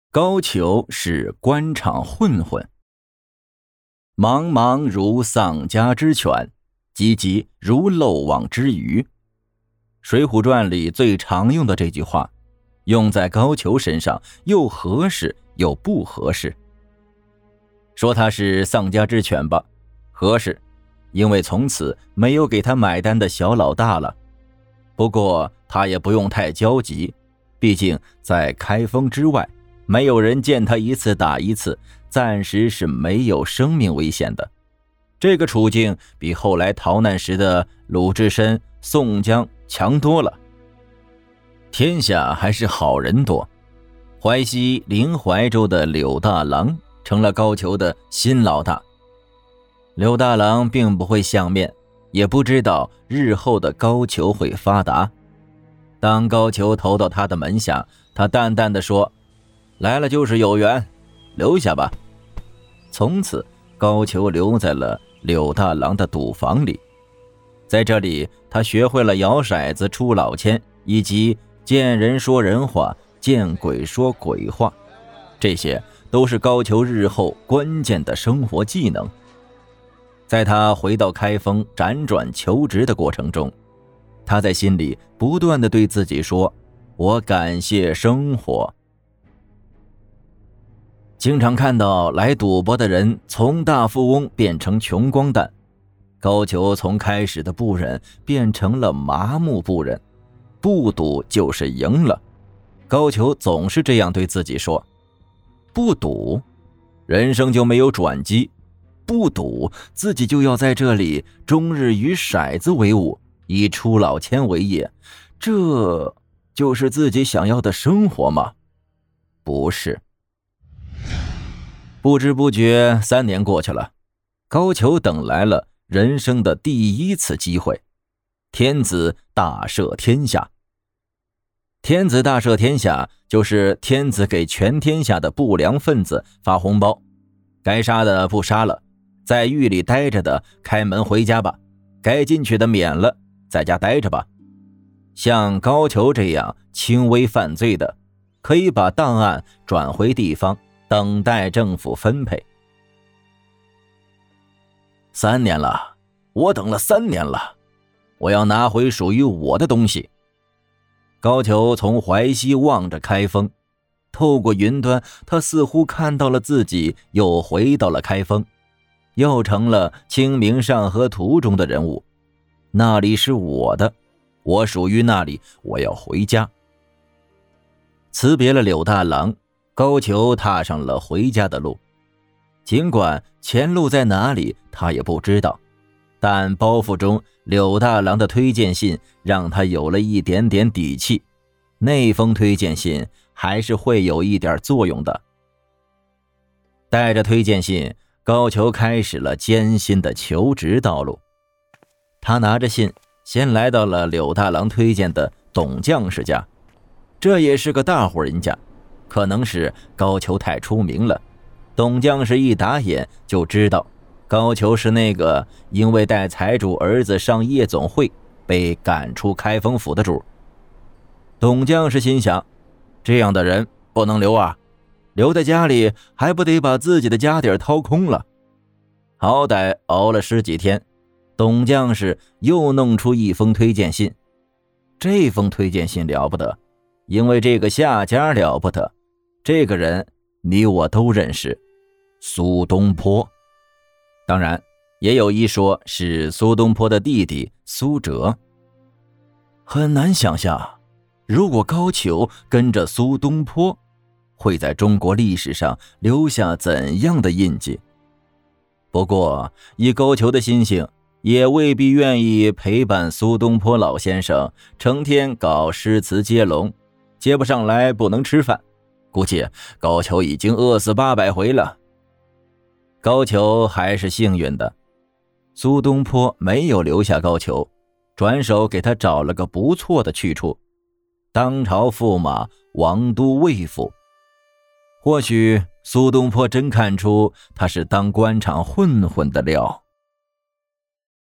高俅是官场混混。茫茫如丧家之犬，急急如漏网之鱼。水浒传里最常用的这句话，用在高俅身上又合适又不合适。说他是丧家之犬吧，合适，因为从此没有给他买单的小老大了。不过他也不用太焦急，毕竟在开封之外，没有人见他一次打一次，暂时是没有生命危险的。这个处境比后来逃难时的鲁智深、宋江强多了。天下还是好人多，淮西临淮州的柳大郎成了高俅的新老大。柳大郎并不会相面，也不知道日后的高俅会发达。当高俅投到他的门下，他淡淡地说：“来了就是有缘，留下吧。”从此高俅留在了柳大郎的赌房里，在这里他学会了摇骰子出老千，以及见人说人话，见鬼说鬼话，这些都是高俅日后关键的生活技能。在他回到开封辗转求职的过程中，他在心里不断地对自己说：“我感谢生活。”经常看到来赌博的人从大富翁变成穷光蛋，高俅从开始的不忍变成了麻木不忍，不赌就是赢了。高俅总是这样对自己说：不赌，人生就没有转机；不赌，自己就要在这里终日与骰子为伍，以出老千为业。这就是自己想要的生活吗？不是。不知不觉3年过去了，高俅等来了人生的第一次机会。天子大赦天下。天子大赦天下，就是天子给全天下的不良分子发红包，该杀的不杀了，在狱里待着的开门回家吧，该进去的免了，在家待着吧。像高俅这样轻微犯罪的，可以把档案转回地方，等待政府分配。3年了，我等了3年了，我要拿回属于我的东西。高俅从淮西望着开封，透过云端，他似乎看到了自己又回到了开封，又成了《清明上河图》中的人物。那里是我的，我属于那里，我要回家。辞别了柳大郎，高俅踏上了回家的路。尽管前路在哪里他也不知道，但包袱中柳大郎的推荐信让他有了一点点底气，那封推荐信还是会有一点作用的。带着推荐信，高俅开始了艰辛的求职道路。他拿着信先来到了柳大郎推荐的董将士家，这也是个大户人家，可能是高俅太出名了，董将士一打眼就知道高俅是那个因为带财主儿子上夜总会被赶出开封府的主。董将士心想，这样的人不能留啊，留在家里还不得把自己的家底掏空了。好歹熬了10几天，董将士又弄出一封推荐信。这封推荐信了不得，因为这个下家了不得，这个人你我都认识，苏东坡。当然也有一说是苏东坡的弟弟苏辙。很难想象，如果高俅跟着苏东坡，会在中国历史上留下怎样的印记。不过以高俅的心性，也未必愿意陪伴苏东坡老先生成天搞诗词接龙，接不上来不能吃饭，估计高俅已经饿死800回了。高俅还是幸运的，苏东坡没有留下高俅，转手给他找了个不错的去处，当朝驸马王都尉府。或许苏东坡真看出他是当官场混混的料。